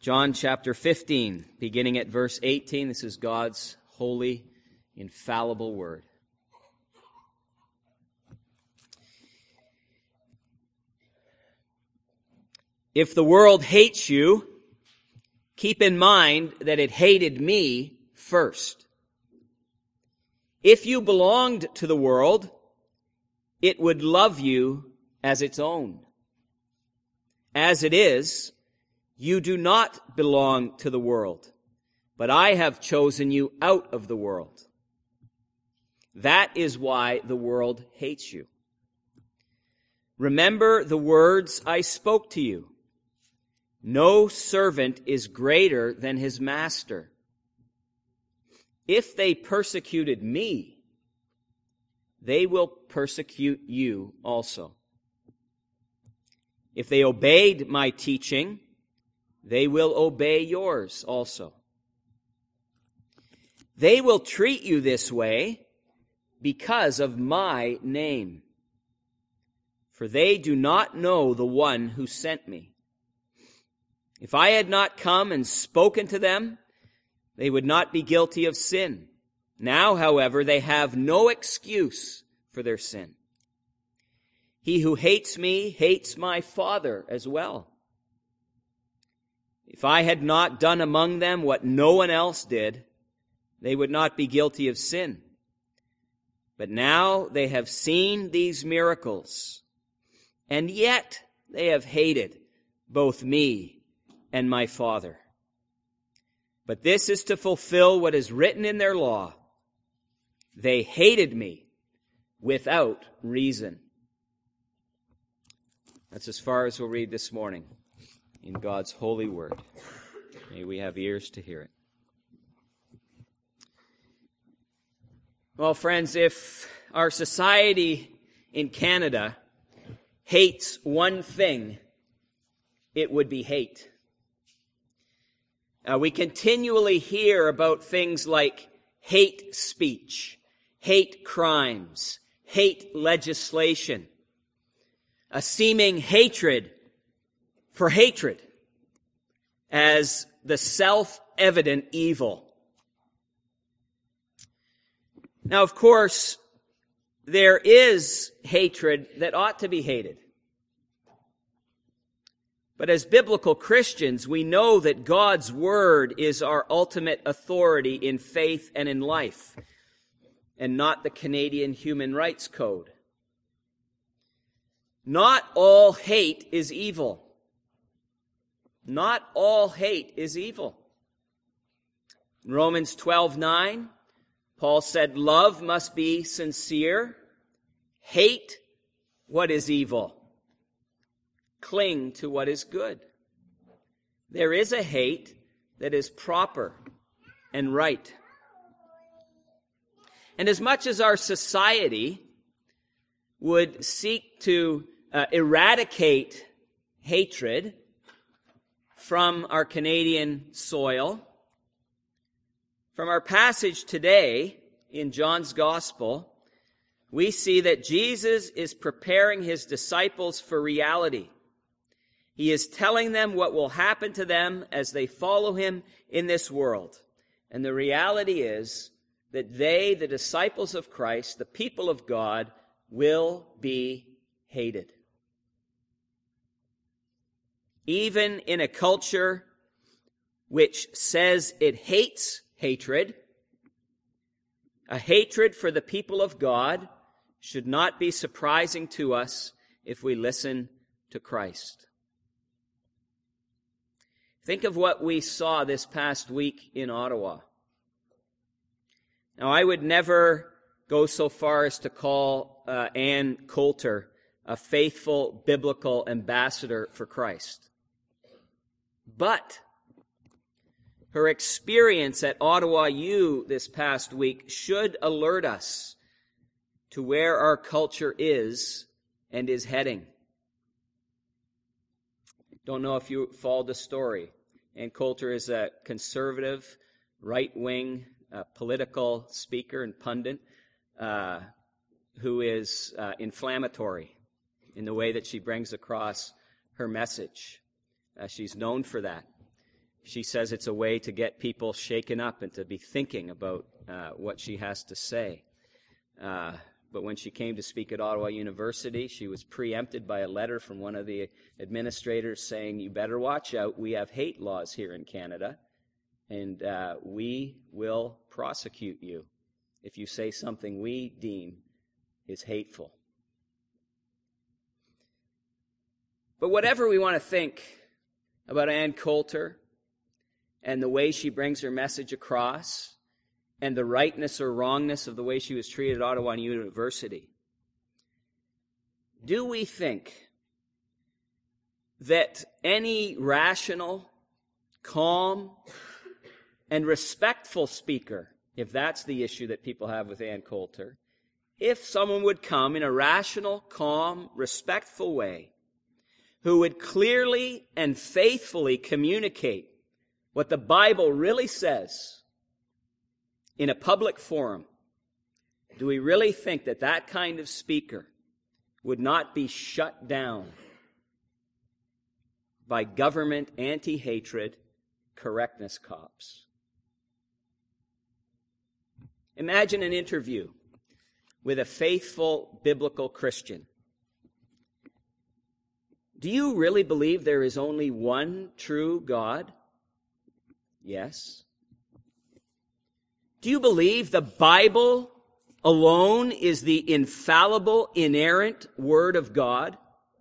John chapter 15, beginning at verse 18. This is God's holy, infallible word. If the world hates you, keep in mind that it hated me first. If you belonged to the world, it would love you as its own. As it is, you do not belong to the world, but I have chosen you out of the world. That is why the world hates you. Remember the words I spoke to you. No servant is greater than his master. If they persecuted me, they will persecute you also. If they obeyed my teaching, they will obey yours also. They will treat you this way because of my name, for they do not know the one who sent me. If I had not come and spoken to them, they would not be guilty of sin. Now, however, they have no excuse for their sin. He who hates me hates my Father as well. If I had not done among them what no one else did, they would not be guilty of sin. But now they have seen these miracles, and yet they have hated both me and my Father. But this is to fulfill what is written in their law. They hated me without reason. That's as far as we'll read this morning in God's holy word. May we have ears to hear it. Well, friends, if our society in Canada hates one thing, it would be hate. We continually hear about things like hate speech, hate crimes, hate legislation, a seeming hatred for hatred as the self-evident evil. Now, of course, there is hatred that ought to be hated. But as biblical Christians, we know that God's word is our ultimate authority in faith and in life, and not the Canadian Human Rights Code. Not all hate is evil. Not all hate is evil. In Romans 12:9, Paul said, love must be sincere. Hate what is evil. Cling to what is good. There is a hate that is proper and right. And as much as our society would seek to eradicate hatred from our Canadian soil, from our passage today in John's Gospel, we see that Jesus is preparing his disciples for reality. He is telling them what will happen to them as they follow him in this world. And the reality is that they, the disciples of Christ, the people of God, will be hated. Even in a culture which says it hates hatred, a hatred for the people of God should not be surprising to us if we listen to Christ. Think of what we saw this past week in Ottawa. Now, I would never go so far as to call Ann Coulter a faithful biblical ambassador for Christ. But her experience at Ottawa U this past week should alert us to where our culture is and is heading. Don't know if you followed the story. Ann Coulter is a conservative, right-wing political speaker and pundit who is inflammatory in the way that she brings across her message. She's known for that. She says it's a way to get people shaken up and to be thinking about what she has to say. But when she came to speak at Ottawa University, she was preempted by a letter from one of the administrators saying, "You better watch out. We have hate laws here in Canada, and we will prosecute you if you say something we deem is hateful." But whatever we want to think about Ann Coulter and the way she brings her message across, and the rightness or wrongness of the way she was treated at Ottawa University, do we think that any rational, calm, and respectful speaker, if that's the issue that people have with Ann Coulter, if someone would come in a rational, calm, respectful way, who would clearly and faithfully communicate what the Bible really says in a public forum, do we really think that that kind of speaker would not be shut down by government anti-hatred correctness cops? Imagine an interview with a faithful biblical Christian. Do you really believe there is only one true God? Yes. Do you believe the Bible alone is the infallible, inerrant Word of God?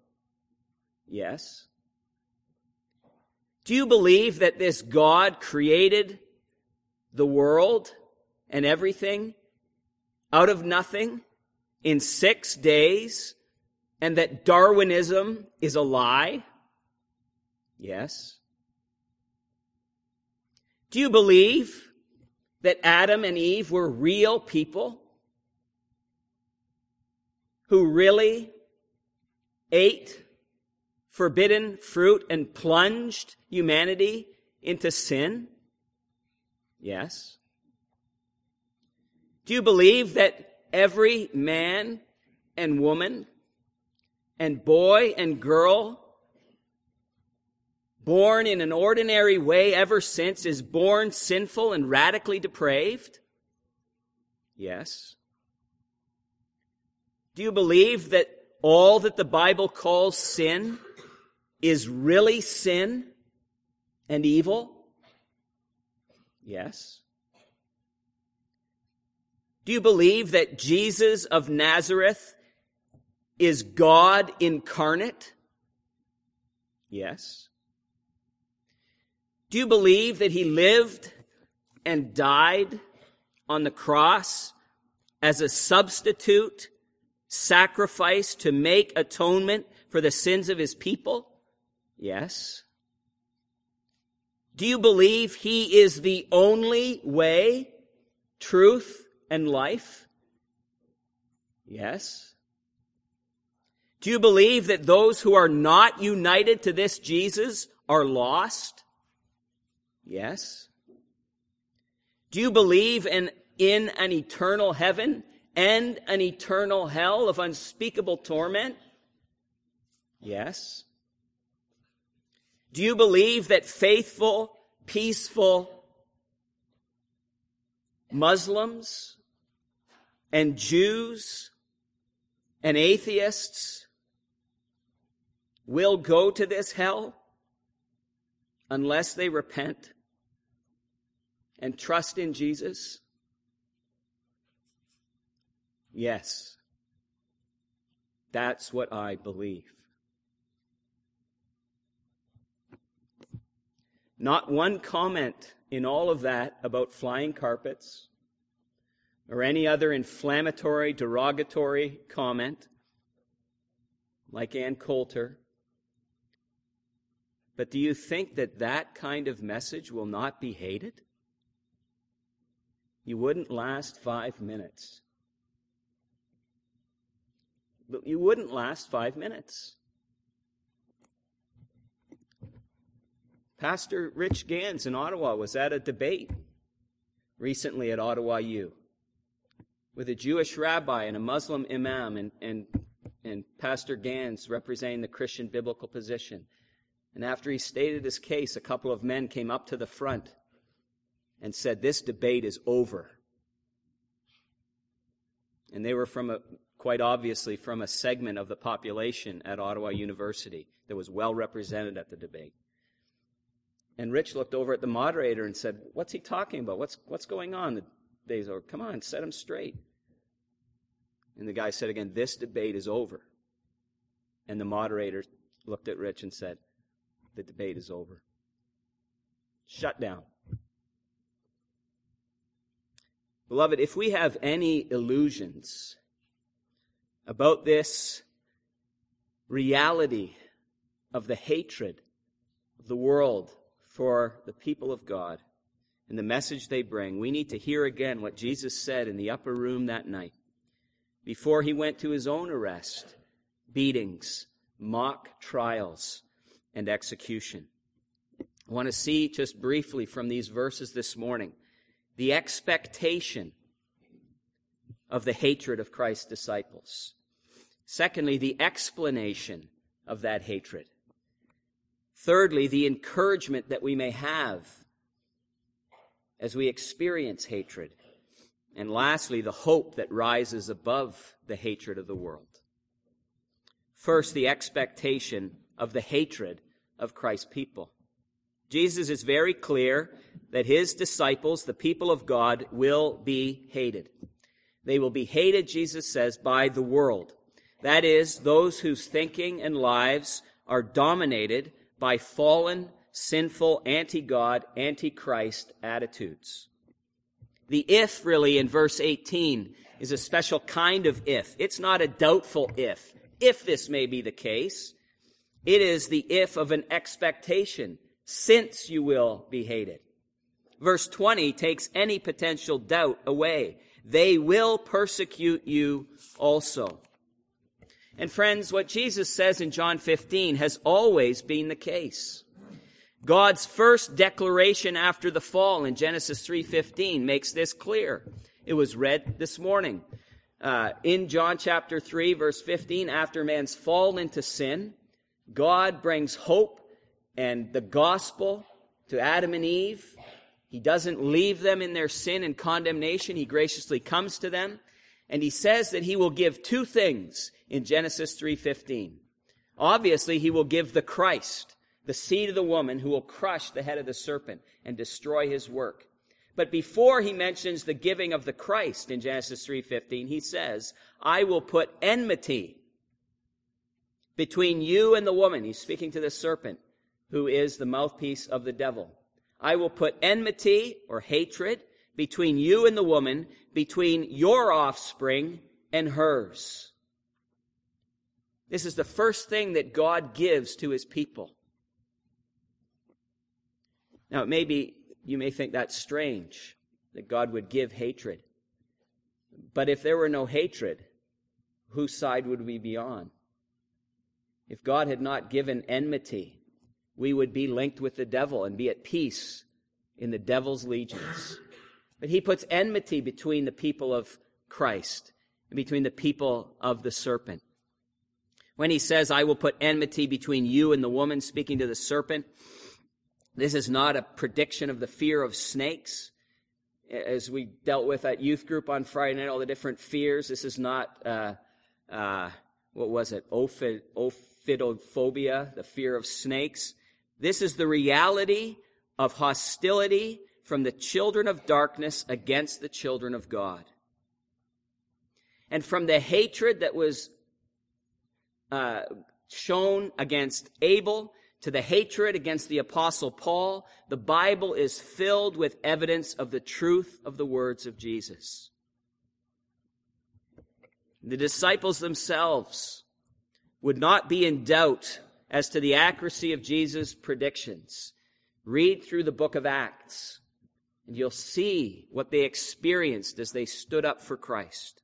Yes. Do you believe that this God created the world and everything out of nothing in 6 days, and that Darwinism is a lie? Yes. Do you believe that Adam and Eve were real people who really ate forbidden fruit and plunged humanity into sin? Yes. Do you believe that every man and woman and boy and girl born in an ordinary way ever since is born sinful and radically depraved? Yes. Do you believe that all that the Bible calls sin is really sin and evil? Yes. Do you believe that Jesus of Nazareth is God incarnate? Yes. Do you believe that he lived and died on the cross as a substitute sacrifice to make atonement for the sins of his people? Yes. Do you believe he is the only way, truth, and life? Yes. Do you believe that those who are not united to this Jesus are lost? Yes. Do you believe in an eternal heaven and an eternal hell of unspeakable torment? Yes. Do you believe that faithful, peaceful Muslims and Jews and atheists will go to this hell unless they repent and trust in Jesus? Yes. That's what I believe. Not one comment in all of that about flying carpets or any other inflammatory, derogatory comment like Ann Coulter. But do you think that that kind of message will not be hated? You wouldn't last 5 minutes. You wouldn't last 5 minutes. Pastor Rich Gans in Ottawa was at a debate recently at Ottawa U with a Jewish rabbi and a Muslim imam and Pastor Gans representing the Christian biblical position. And after he stated his case, a couple of men came up to the front and said, "This debate is over." And they were quite obviously from a segment of the population at Ottawa University that was well represented at the debate. And Rich looked over at the moderator and said, "What's he talking about? What's going on?" The days over. "Come on, set him straight." And the guy said again, "This debate is over." And the moderator looked at Rich and said, "The debate is over." Shut down. Beloved, if we have any illusions about this reality of the hatred of the world for the people of God and the message they bring, we need to hear again what Jesus said in the upper room that night before he went to his own arrest, beatings, mock trials, and execution. I want to see just briefly from these verses this morning the expectation of the hatred of Christ's disciples. Secondly, the explanation of that hatred. Thirdly, the encouragement that we may have as we experience hatred. And lastly, the hope that rises above the hatred of the world. First, the expectation of the hatred of Christ's people. Jesus is very clear that his disciples, the people of God, will be hated. They will be hated, Jesus says, by the world. That is, those whose thinking and lives are dominated by fallen, sinful, anti-God, anti-Christ attitudes. The if, really, in verse 18, is a special kind of if. It's not a doubtful if this may be the case. It is the if of an expectation, since you will be hated. Verse 20 takes any potential doubt away. They will persecute you also. And friends, what Jesus says in John 15 has always been the case. God's first declaration after the fall in Genesis 3:15 makes this clear. It was read this morning. In John chapter 3, verse 15, after man's fall into sin, God brings hope and the gospel to Adam and Eve. He doesn't leave them in their sin and condemnation. He graciously comes to them. And he says that he will give two things in Genesis 3:15. Obviously, he will give the Christ, the seed of the woman, who will crush the head of the serpent and destroy his work. But before he mentions the giving of the Christ in Genesis 3:15, he says, "I will put enmity between you and the woman." He's speaking to the serpent, who is the mouthpiece of the devil. "I will put enmity," or hatred, "between you and the woman, between your offspring and hers." This is the first thing that God gives to his people. Now, maybe you may think that's strange, that God would give hatred. But if there were no hatred, whose side would we be on? If God had not given enmity, we would be linked with the devil and be at peace in the devil's legions. But he puts enmity between the people of Christ and between the people of the serpent. When he says, "I will put enmity between you and the woman," speaking to the serpent, this is not a prediction of the fear of snakes. As we dealt with at youth group on Friday night, all the different fears. This is not, ophidophobia, the fear of snakes. This is the reality of hostility from the children of darkness against the children of God. And from the hatred that was shown against Abel to the hatred against the Apostle Paul, the Bible is filled with evidence of the truth of the words of Jesus. The disciples themselves would not be in doubt as to the accuracy of Jesus' predictions. Read through the book of Acts, and you'll see what they experienced as they stood up for Christ.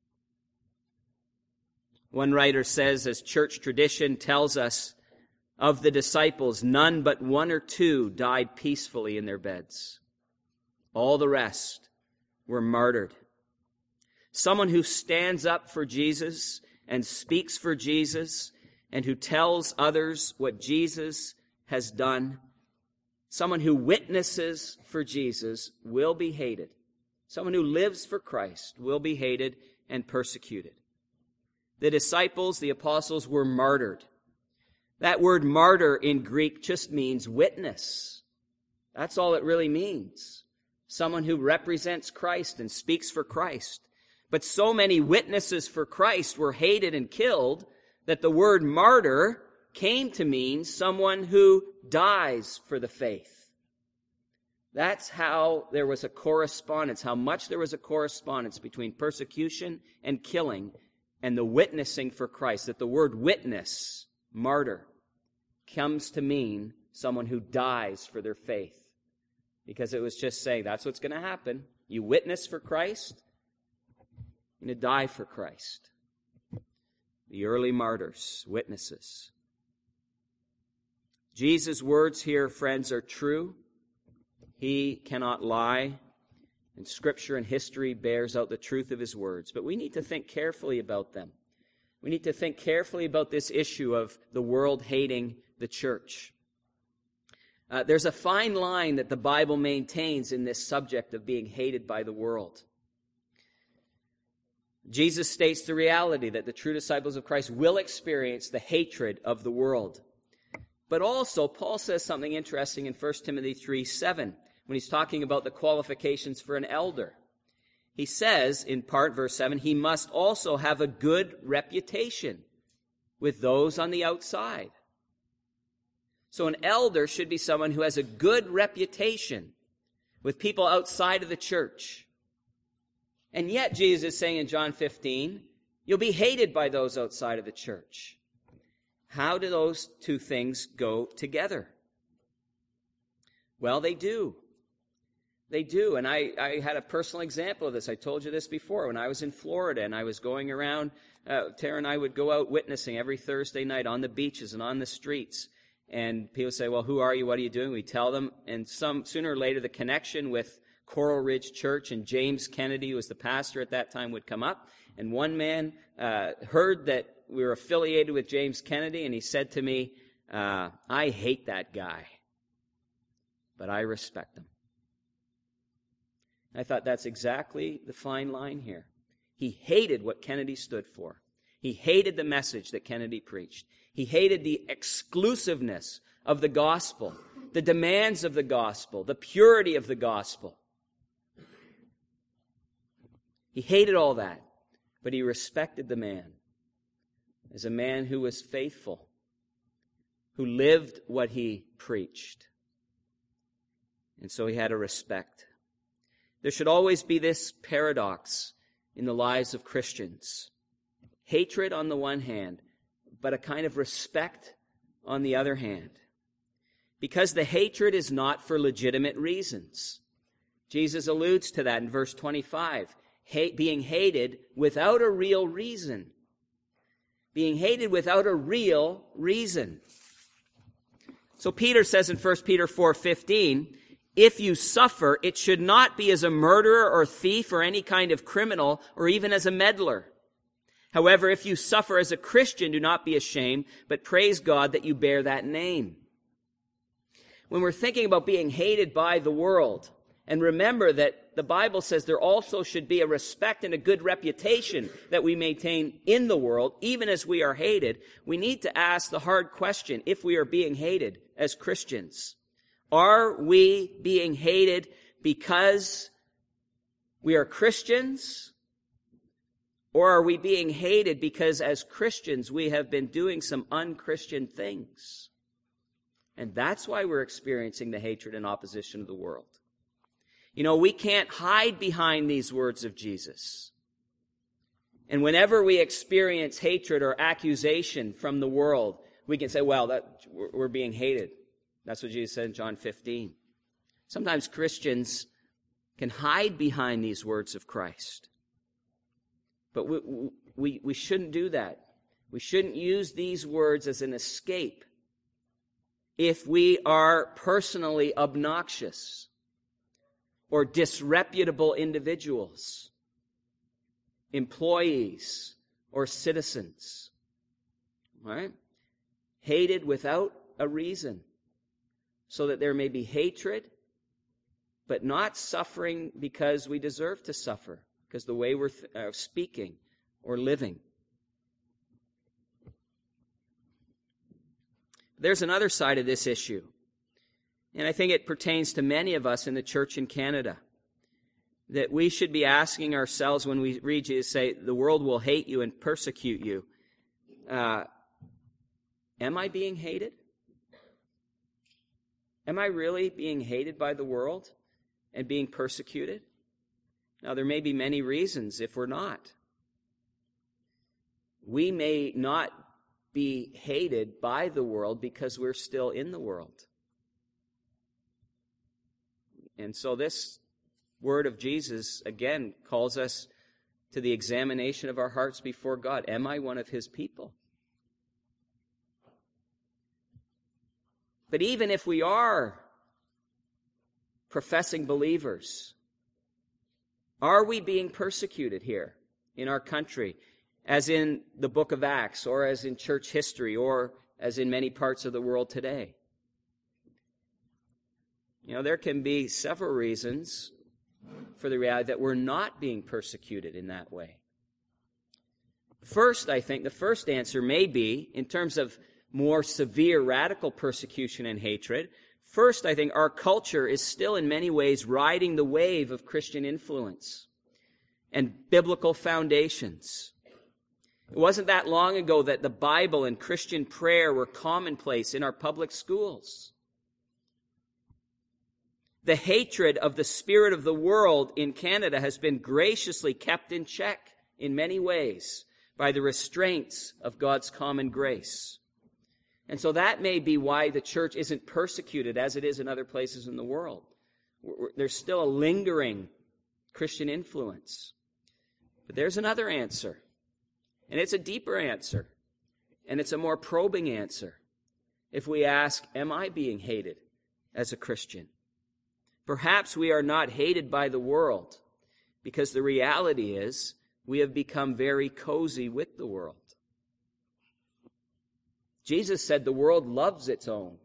One writer says, as church tradition tells us, of the disciples, none but one or two died peacefully in their beds. All the rest were martyred. Someone who stands up for Jesus and speaks for Jesus and who tells others what Jesus has done, someone who witnesses for Jesus will be hated. Someone who lives for Christ will be hated and persecuted. The disciples, the apostles, were martyred. That word martyr in Greek just means witness. That's all it really means. Someone who represents Christ and speaks for Christ. But so many witnesses for Christ were hated and killed that the word martyr came to mean someone who dies for the faith. That's how there was a correspondence, how much there was a correspondence between persecution and killing and the witnessing for Christ. That the word witness, martyr, comes to mean someone who dies for their faith. Because it was just saying that's what's going to happen. You witness for Christ, you're going to die for Christ. The early martyrs, witnesses. Jesus' words here, friends, are true. He cannot lie. And Scripture and history bears out the truth of his words. But we need to think carefully about them. We need to think carefully about this issue of the world hating the church. There's a fine line that the Bible maintains in this subject of being hated by the world. Jesus states the reality that the true disciples of Christ will experience the hatred of the world. But also, Paul says something interesting in 1 Timothy 3:7 when he's talking about the qualifications for an elder. He says, in part, verse 7, he must also have a good reputation with those on the outside. So an elder should be someone who has a good reputation with people outside of the church. And yet, Jesus is saying in John 15, you'll be hated by those outside of the church. How do those two things go together? Well, they do. They do. And I had a personal example of this. I told you this before. When I was in Florida and I was going around, Tara and I would go out witnessing every Thursday night on the beaches and on the streets. And people say, well, who are you? What are you doing? We tell them. And sooner or later, the connection with Coral Ridge Church and James Kennedy, who was the pastor at that time, would come up. And one man heard that we were affiliated with James Kennedy, and he said to me, I hate that guy, but I respect him. I thought that's exactly the fine line here. He hated what Kennedy stood for. He hated the message that Kennedy preached. He hated the exclusiveness of the gospel, the demands of the gospel, the purity of the gospel. He hated all that, but he respected the man as a man who was faithful, who lived what he preached. And so he had a respect. There should always be this paradox in the lives of Christians. Hatred on the one hand, but a kind of respect on the other hand. Because the hatred is not for legitimate reasons. Jesus alludes to that in verse 25. Being hated without a real reason. Being hated without a real reason. So Peter says in 1 Peter 4:15, if you suffer, it should not be as a murderer or thief or any kind of criminal or even as a meddler. However, if you suffer as a Christian, do not be ashamed, but praise God that you bear that name. When we're thinking about being hated by the world, and remember that the Bible says there also should be a respect and a good reputation that we maintain in the world, even as we are hated, we need to ask the hard question, if we are being hated as Christians. Are we being hated because we are Christians? Or are we being hated because as Christians we have been doing some unchristian things? And that's why we're experiencing the hatred and opposition of the world. You know, we can't hide behind these words of Jesus. And whenever we experience hatred or accusation from the world, we can say, well, we're being hated. That's what Jesus said in John 15. Sometimes Christians can hide behind these words of Christ. But we shouldn't do that. We shouldn't use these words as an escape if we are personally obnoxious or disreputable individuals, employees, or citizens. All right? Hated without a reason. so that there may be hatred, but not suffering because we deserve to suffer, because the way we're speaking or living. There's another side of this issue, and I think it pertains to many of us in the church in Canada, that we should be asking ourselves when we read Jesus say, the world will hate you and persecute you. Am I being hated? Am I really being hated by the world and being persecuted? Now, there may be many reasons if we're not. We may not be hated by the world because we're still in the world. And so this word of Jesus, again, calls us to the examination of our hearts before God. Am I one of his people? But even if we are professing believers, are we being persecuted here in our country, as in the book of Acts, or as in church history, or as in many parts of the world today? You know, there can be several reasons for the reality that we're not being persecuted in that way. First, I think the first answer may be, in terms of more severe radical persecution and hatred, first, I think our culture is still in many ways riding the wave of Christian influence and biblical foundations. It wasn't that long ago that the Bible and Christian prayer were commonplace in our public schools. The hatred of the spirit of the world in Canada has been graciously kept in check in many ways by the restraints of God's common grace. And so that may be why the church isn't persecuted as it is in other places in the world. There's still a lingering Christian influence. But there's another answer. And it's a deeper answer. And it's a more probing answer. If we ask, am I being hated as a Christian? Perhaps we are not hated by the world, because the reality is we have become very cozy with the world. Jesus said the world loves its own.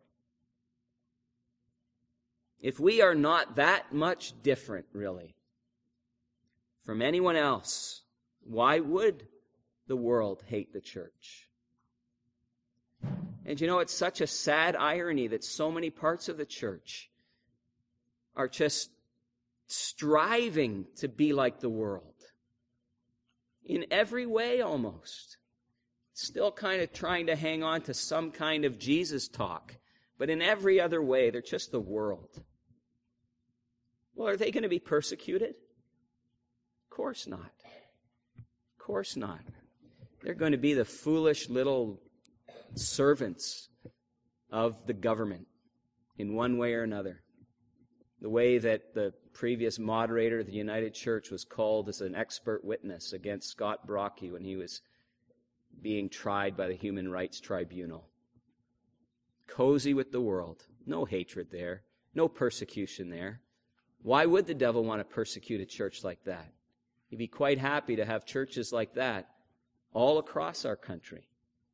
If we are not that much different, really, from anyone else, why would the world hate the church? And you know, it's such a sad irony that so many parts of the church are just striving to be like the world. In every way, almost. Still kind of trying to hang on to some kind of Jesus talk. But in every other way, they're just the world. Well, are they going to be persecuted? Of course not. Of course not. They're going to be the foolish little servants of the government in one way or another. The way that the previous moderator of the United Church was called as an expert witness against Scott Brocky when he was being tried by the Human Rights Tribunal. Cozy with the world. No hatred there. No persecution there. Why would the devil want to persecute a church like that? He'd be quite happy to have churches like that all across our country.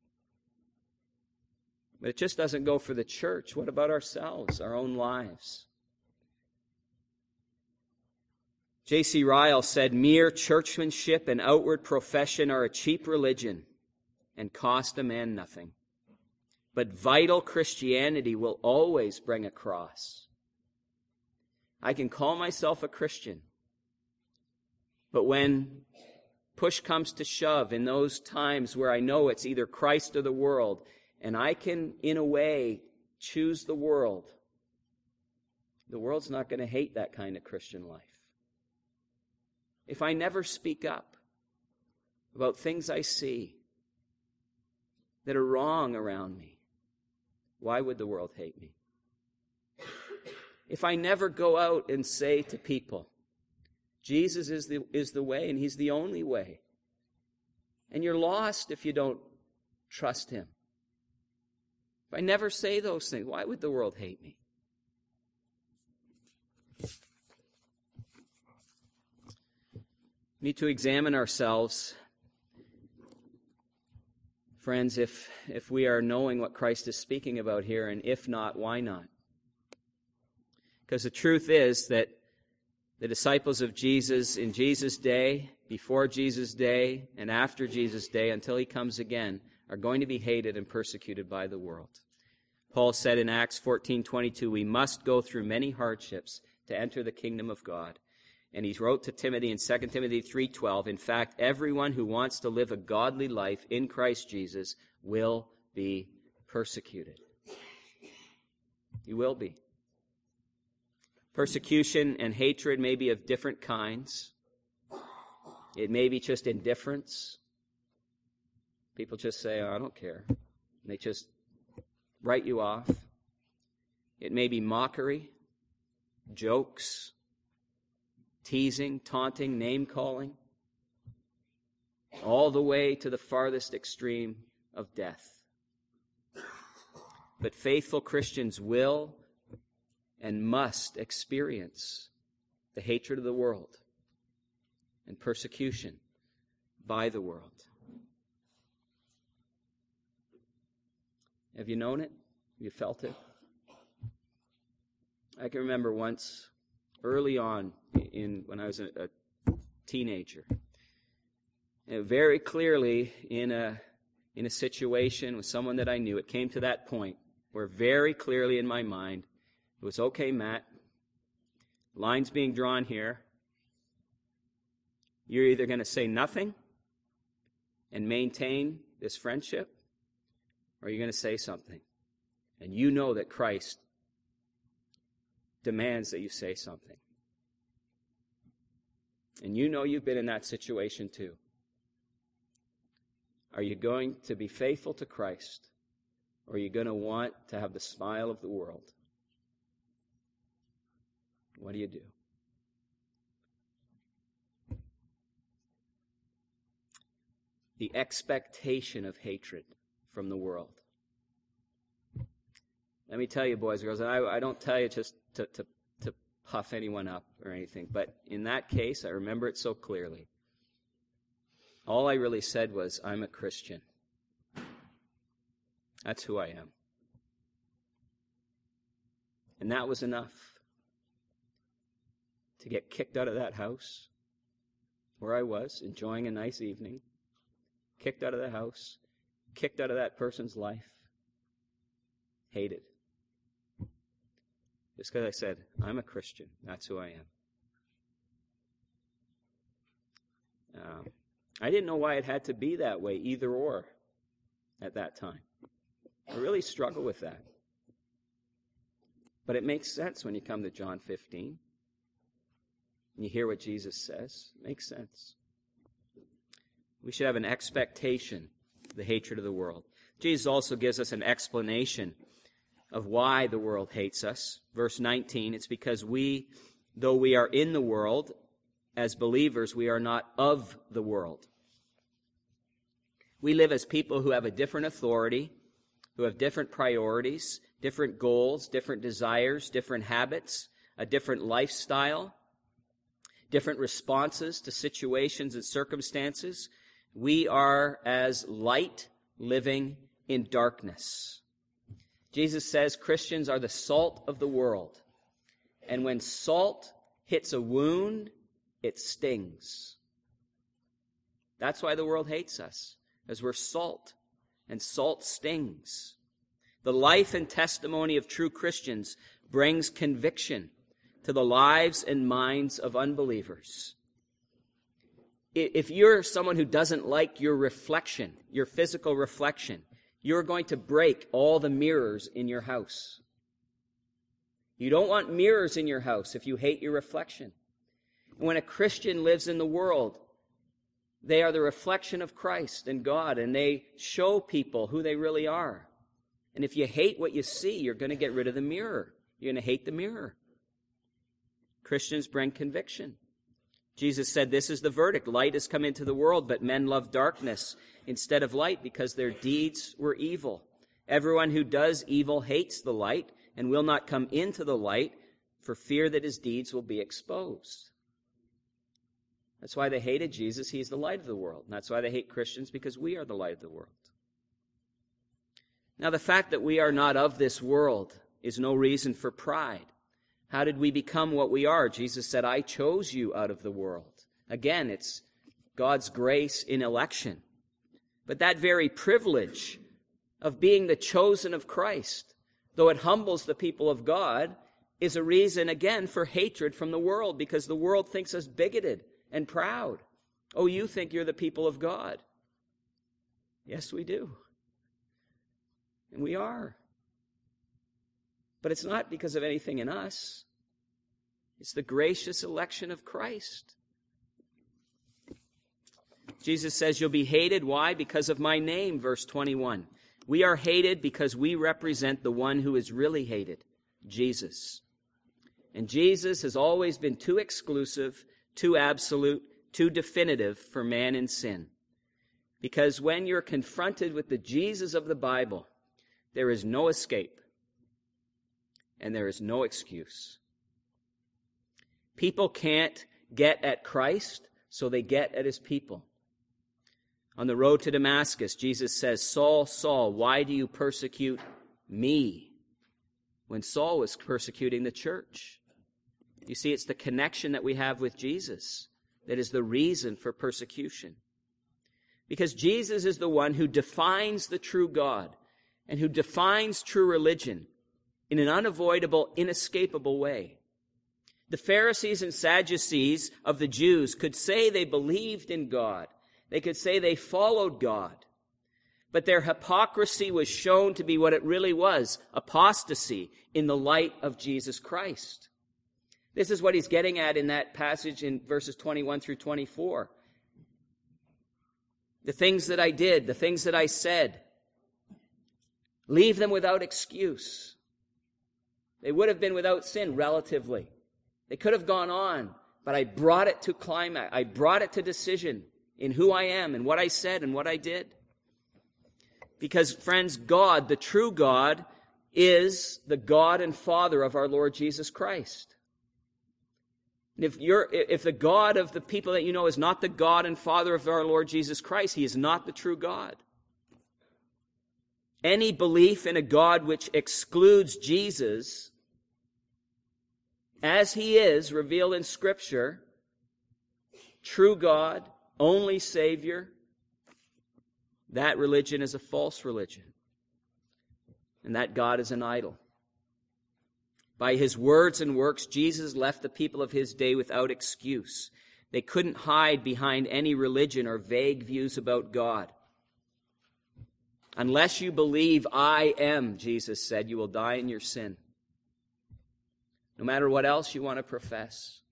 But it just doesn't go for the church. What about ourselves, our own lives? J.C. Ryle said, mere churchmanship and outward profession are a cheap religion and cost a man nothing. But vital Christianity will always bring a cross. I can call myself a Christian, but when push comes to shove, in those times where I know it's either Christ or the world, and I can, in a way, choose the world's not going to hate that kind of Christian life. If I never speak up about things I see that are wrong around me, why would the world hate me? If I never go out and say to people, Jesus is the way and he's the only way, and you're lost if you don't trust him. If I never say those things, why would the world hate me? We need to examine ourselves, friends, if we are knowing what Christ is speaking about here, and if not, why not? Because the truth is that the disciples of Jesus in Jesus' day, before Jesus' day, and after Jesus' day, until he comes again, are going to be hated and persecuted by the world. Paul said in Acts 14:22, we must go through many hardships to enter the kingdom of God. And he wrote to Timothy in 2 Timothy 3:12, in fact, everyone who wants to live a godly life in Christ Jesus will be persecuted. He will be. Persecution and hatred may be of different kinds. It may be just indifference. People just say, oh, I don't care. And they just write you off. It may be mockery, jokes, teasing, taunting, name-calling, all the way to the farthest extreme of death. But faithful Christians will and must experience the hatred of the world and persecution by the world. Have you known it? Have you felt it? I can remember once, early on, when I was a teenager, very clearly in a situation with someone that I knew, it came to that point where very clearly in my mind, it was, okay, Matt, lines being drawn here. You're either going to say nothing and maintain this friendship, or you're going to say something. And you know that Christ demands that you say something. And you know you've been in that situation too. Are you going to be faithful to Christ, or are you going to want to have the smile of the world? What do you do? The expectation of hatred from the world. Let me tell you, boys and girls, and I don't tell you just to puff anyone up or anything, but in that case, I remember it so clearly. All I really said was, I'm a Christian. That's who I am. And that was enough to get kicked out of that house where I was, enjoying a nice evening, kicked out of the house, kicked out of that person's life, hated. Just because I said, I'm a Christian. That's who I am. I didn't know why it had to be that way, either or, at that time. I really struggled with that. But it makes sense when you come to John 15. And you hear what Jesus says. It makes sense. We should have an expectation of the hatred of the world. Jesus also gives us an explanation of why the world hates us. Verse 19, it's because though we are in the world, as believers, we are not of the world. We live as people who have a different authority, who have different priorities, different goals, different desires, different habits, a different lifestyle, different responses to situations and circumstances. We are as light living in darkness. Jesus says Christians are the salt of the world. And when salt hits a wound, it stings. That's why the world hates us, as we're salt, and salt stings. The life and testimony of true Christians brings conviction to the lives and minds of unbelievers. If you're someone who doesn't like your reflection, your physical reflection, you're going to break all the mirrors in your house. You don't want mirrors in your house if you hate your reflection. And when a Christian lives in the world, they are the reflection of Christ and God, and they show people who they really are. And if you hate what you see, you're going to get rid of the mirror. You're going to hate the mirror. Christians bring conviction. Jesus said, this is the verdict. Light has come into the world, but men love darkness instead of light because their deeds were evil. Everyone who does evil hates the light and will not come into the light for fear that his deeds will be exposed. That's why they hated Jesus. He's the light of the world. And that's why they hate Christians, because we are the light of the world. Now, the fact that we are not of this world is no reason for pride. How did we become what we are? Jesus said, I chose you out of the world. Again, it's God's grace in election. But that very privilege of being the chosen of Christ, though it humbles the people of God, is a reason, again, for hatred from the world, because the world thinks us bigoted and proud. Oh, you think you're the people of God. Yes, we do. And we are. But it's not because of anything in us. It's the gracious election of Christ. Jesus says you'll be hated. Why? Because of my name, verse 21. We are hated because we represent the one who is really hated, Jesus. And Jesus has always been too exclusive, too absolute, too definitive for man in sin. Because when you're confronted with the Jesus of the Bible, there is no escape. And there is no excuse. People can't get at Christ, so they get at his people. On the road to Damascus, Jesus says, Saul, Saul, why do you persecute me? When Saul was persecuting the church. You see, it's the connection that we have with Jesus that is the reason for persecution. Because Jesus is the one who defines the true God and who defines true religion in an unavoidable, inescapable way. The Pharisees and Sadducees of the Jews could say they believed in God. They could say they followed God. But their hypocrisy was shown to be what it really was, apostasy in the light of Jesus Christ. This is what he's getting at in that passage in verses 21 through 24. The things that I did, the things that I said, leave them without excuse. They would have been without sin, relatively. They could have gone on, but I brought it to climax. I brought it to decision in who I am and what I said and what I did. Because, friends, God, the true God, is the God and Father of our Lord Jesus Christ. And if the God of the people that you know is not the God and Father of our Lord Jesus Christ, he is not the true God. Any belief in a God which excludes Jesus, as he is revealed in Scripture, true God, only Savior, that religion is a false religion. And that God is an idol. By his words and works, Jesus left the people of his day without excuse. They couldn't hide behind any religion or vague views about God. Unless you believe I am, Jesus said, you will die in your sin. No matter what else you want to profess.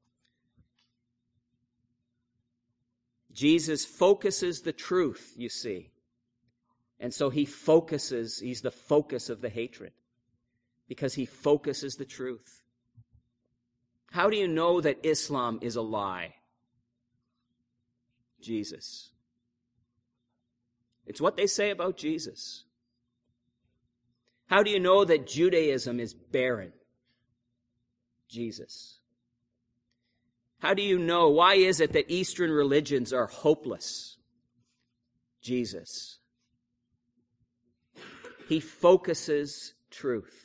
Jesus focuses the truth, you see. And so he's the focus of the hatred. Because he focuses the truth. How do you know that Islam is a lie? Jesus. It's what they say about Jesus. How do you know that Judaism is barren? Jesus. How do you know? Why is it that Eastern religions are hopeless? Jesus. He focuses truth.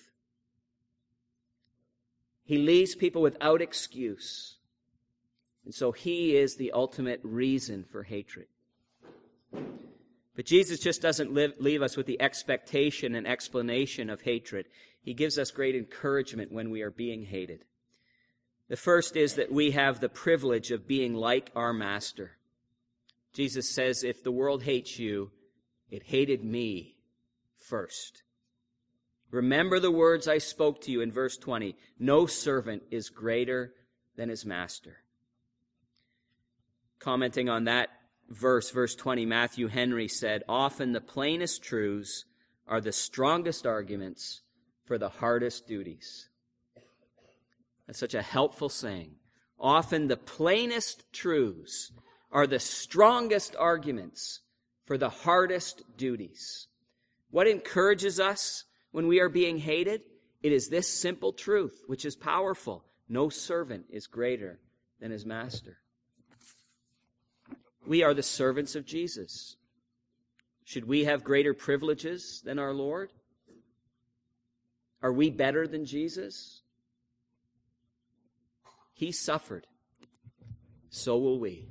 He leaves people without excuse. And so he is the ultimate reason for hatred. But Jesus just doesn't leave us with the expectation and explanation of hatred. He gives us great encouragement when we are being hated. The first is that we have the privilege of being like our Master. Jesus says, if the world hates you, it hated me first. Remember the words I spoke to you in verse 20. No servant is greater than his master. Commenting on that verse 20, Matthew Henry said, often the plainest truths are the strongest arguments for the hardest duties. That's such a helpful saying. Often the plainest truths are the strongest arguments for the hardest duties. What encourages us when we are being hated? It is this simple truth, which is powerful. No servant is greater than his master. We are the servants of Jesus. Should we have greater privileges than our Lord? Are we better than Jesus? He suffered. So will we.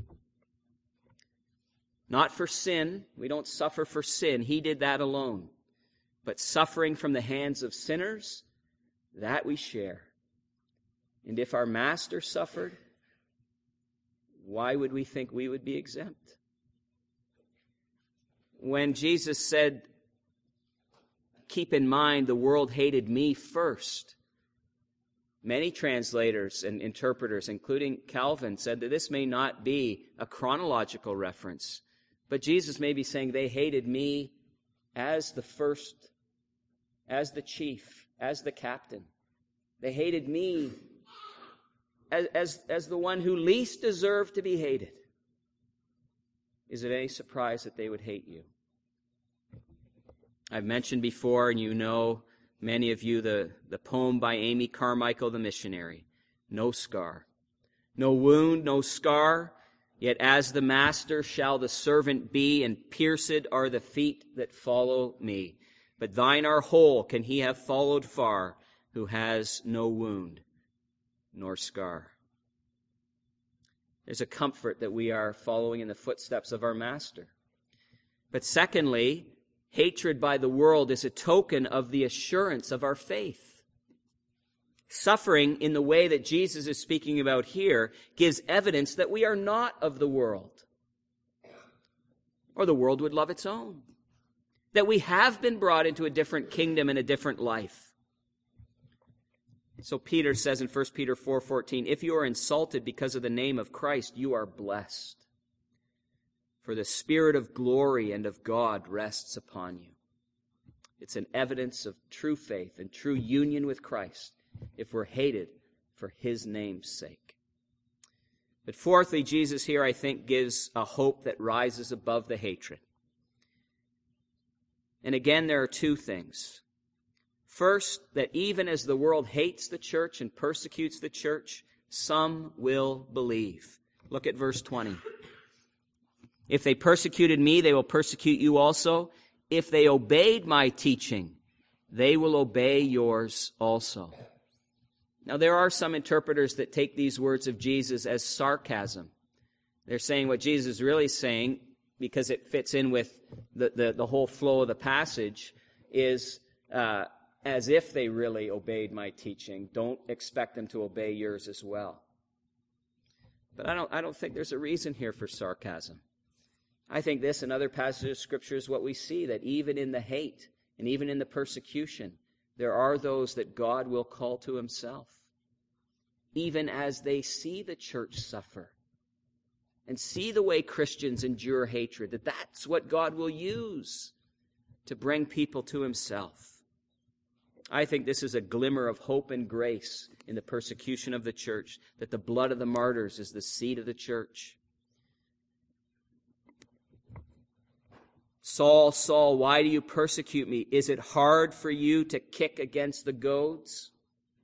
Not for sin. We don't suffer for sin. He did that alone. But suffering from the hands of sinners, that we share. And if our Master suffered, why would we think we would be exempt? When Jesus said, keep in mind the world hated me first, many translators and interpreters, including Calvin, said that this may not be a chronological reference, but Jesus may be saying they hated me as the first, as the chief, as the captain. They hated me as the one who least deserved to be hated. Is it any surprise that they would hate you? I've mentioned before, and you know, many of you, the poem by Amy Carmichael, the missionary. No scar. No wound, no scar, yet as the master shall the servant be, and pierced are the feet that follow me. But thine are whole, can he have followed far, who has no wound nor scar. There's a comfort that we are following in the footsteps of our Master. But secondly, hatred by the world is a token of the assurance of our faith. Suffering in the way that Jesus is speaking about here gives evidence that we are not of the world, or the world would love its own. That we have been brought into a different kingdom and a different life. So Peter says in 1 Peter 4:14, if you are insulted because of the name of Christ, you are blessed. For the Spirit of glory and of God rests upon you. It's an evidence of true faith and true union with Christ if we're hated for his name's sake. But fourthly, Jesus here, I think, gives a hope that rises above the hatred. And again, there are two things. First, that even as the world hates the church and persecutes the church, some will believe. Look at verse 20. If they persecuted me, they will persecute you also. If they obeyed my teaching, they will obey yours also. Now, there are some interpreters that take these words of Jesus as sarcasm. They're saying what Jesus is really saying, because it fits in with the whole flow of the passage, is as if they really obeyed my teaching, don't expect them to obey yours as well. But I don't think there's a reason here for sarcasm. I think this and other passages of Scripture is what we see, that even in the hate and even in the persecution, there are those that God will call to himself, even as they see the church suffer and see the way Christians endure hatred, that's what God will use to bring people to himself. I think this is a glimmer of hope and grace in the persecution of the church, that the blood of the martyrs is the seed of the church. Saul, Saul, why do you persecute me? Is it hard for you to kick against the goads?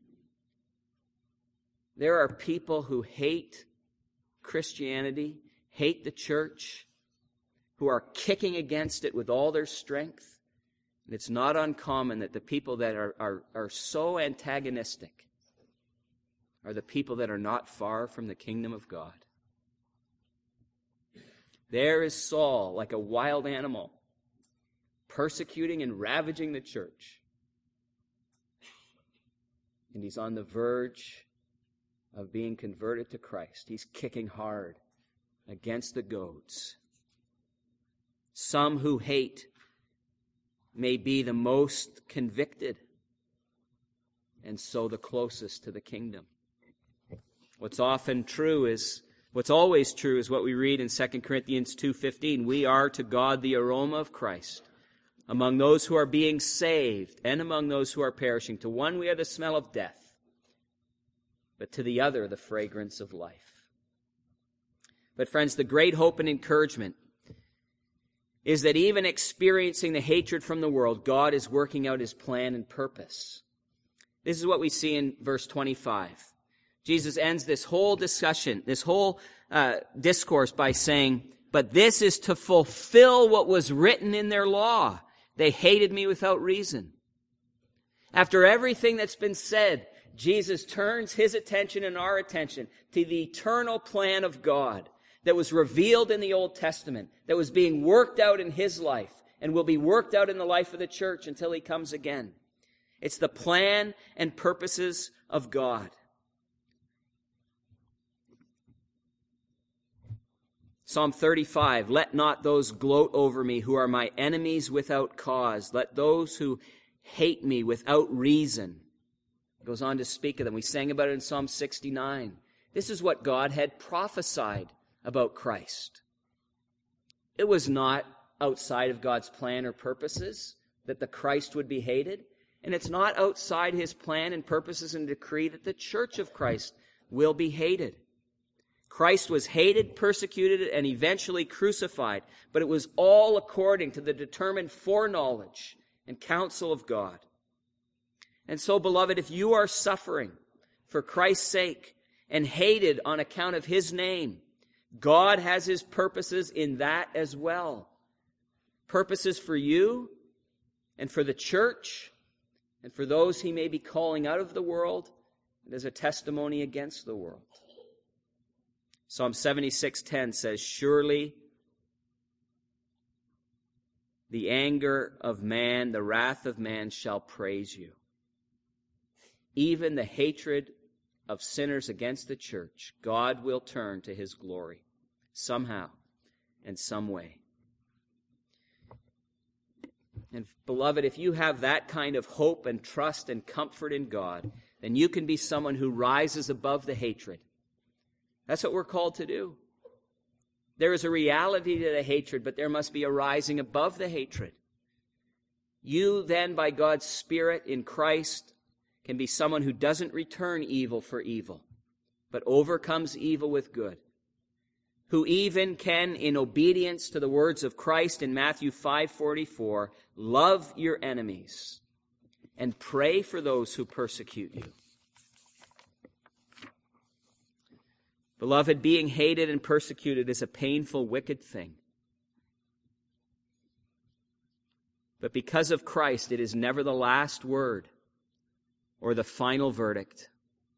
There are people who hate Christianity, hate the church, who are kicking against it with all their strength. And it's not uncommon that the people that are so antagonistic are the people that are not far from the kingdom of God. There is Saul, like a wild animal, persecuting and ravaging the church. And he's on the verge of being converted to Christ. He's kicking hard against the goads. Some who hate may be the most convicted, and so the closest to the kingdom. What's always true is what we read in 2 Corinthians 2:15. We are to God the aroma of Christ among those who are being saved and among those who are perishing. To one we are the smell of death, but to the other the fragrance of life. But friends, the great hope and encouragement is that even experiencing the hatred from the world, God is working out his plan and purpose. This is what we see in verse 25. Jesus ends this whole discussion, this whole discourse by saying, but this is to fulfill what was written in their law. They hated me without reason. After everything that's been said, Jesus turns his attention and our attention to the eternal plan of God that was revealed in the Old Testament, that was being worked out in his life and will be worked out in the life of the church until he comes again. It's the plan and purposes of God. Psalm 35, let not those gloat over me who are my enemies without cause. Let those who hate me without reason. It goes on to speak of them. We sang about it in Psalm 69. This is what God had prophesied about Christ. It was not outside of God's plan or purposes that the Christ would be hated. And it's not outside his plan and purposes and decree that the church of Christ will be hated. Christ was hated, persecuted, and eventually crucified, but it was all according to the determined foreknowledge and counsel of God. And so, beloved, if you are suffering for Christ's sake and hated on account of his name, God has his purposes in that as well. Purposes for you and for the church and for those he may be calling out of the world and as a testimony against the world. Psalm 76:10 says, surely the anger of man, the wrath of man shall praise you. Even the hatred of sinners against the church, God will turn to his glory somehow and some way. And beloved, if you have that kind of hope and trust and comfort in God, then you can be someone who rises above the hatred. That's what we're called to do. There is a reality to the hatred, but there must be a rising above the hatred. You then, by God's Spirit in Christ, can be someone who doesn't return evil for evil, but overcomes evil with good. Who even can, in obedience to the words of Christ in Matthew 5:44, love your enemies and pray for those who persecute you. Beloved, being hated and persecuted is a painful, wicked thing. But because of Christ, it is never the last word or the final verdict.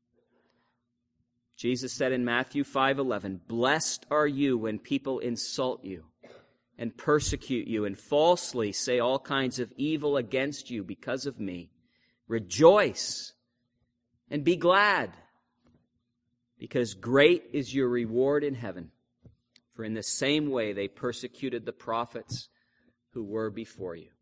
Jesus said in Matthew 5:11, blessed are you when people insult you and persecute you and falsely say all kinds of evil against you because of me. Rejoice and be glad, because great is your reward in heaven. For in the same way they persecuted the prophets who were before you.